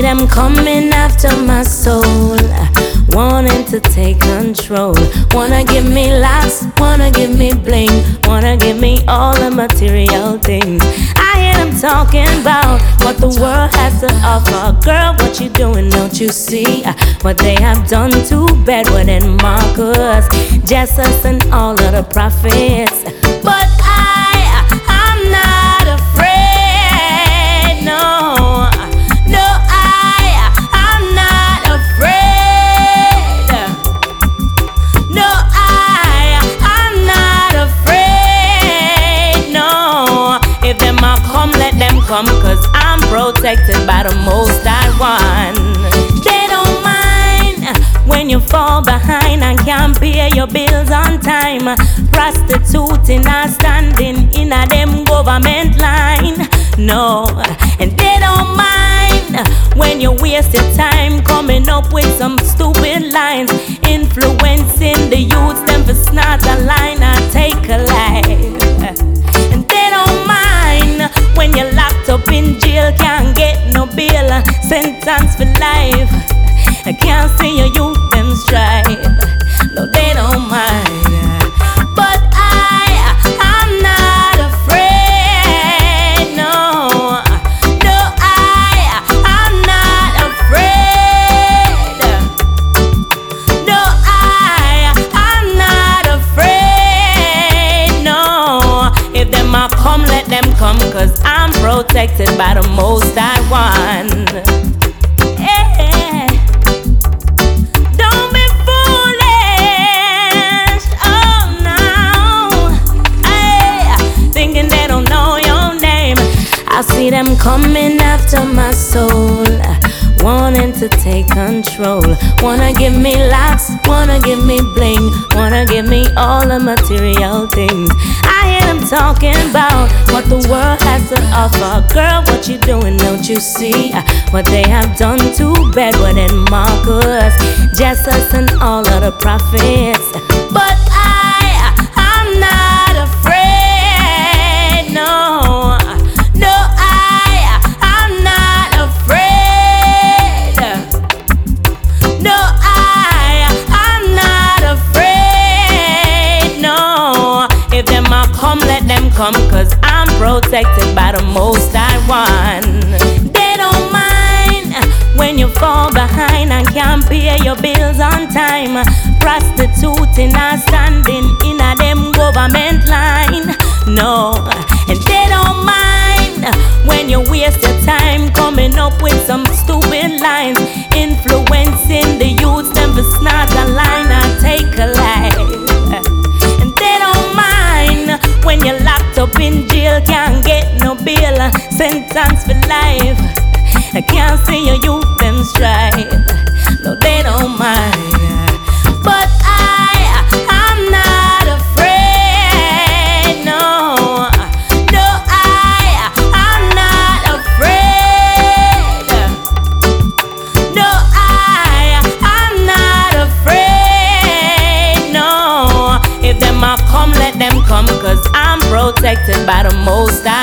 them coming after my soul, wanting to take control. Wanna give me laughs, wanna give me bling, wanna give me all the material things. I hear them talking about what the world has to offer. Girl, what you doing, don't you see what they have done to Bedouin and Marcus, Jesus and all of the prophets? But I'm not afraid, no, no, I'm not afraid, no, I'm not afraid, no. If them all come, let them come, 'cause I'm protected by the Most High One. They don't mind when you fall behind and can't pay your bills on time. Prostituting or standing in a them government line, no. And they don't mind when you waste your time coming up with some stupid lines, influencing the youths them for snort a line or take a life. And they don't mind when you're locked up in jail, can't get no bail, sentence for life. I can't see your youth them strive, no, they don't mind. But I'm not afraid, no, no, I'm not afraid, no, I'm not afraid, no. If them all come, let them come, 'cause I'm protected by the Most High One. I see them coming after my soul, wanting to take control. Wanna give me laughs, wanna give me bling, wanna give me all the material things. I hear them talking about what the world has to offer. Girl, what you doing, don't you see what they have done to Bedouin and Marcus, Jesus and all of the prophets? But I'm not afraid, no, no, I'm not afraid, no, I'm not afraid, no. If them all come, let them come, 'cause I'm protected by the Most High One. They don't mind when you fall behind and can't pay your bills on time. Prostituting or standing in a them government line, no. And they don't mind when you waste your time coming up with some stupid lines, influencing the youths them for snort a line or take a life. And they don't mind when you're locked up in jail, can't get no bail, sentence for life. I can't see your youth them strive, no, they don't mind. But I'm not afraid, no, no, I'm not afraid, no, I'm not afraid, no. If them all come, let them come, 'cause I'm protected by the Most High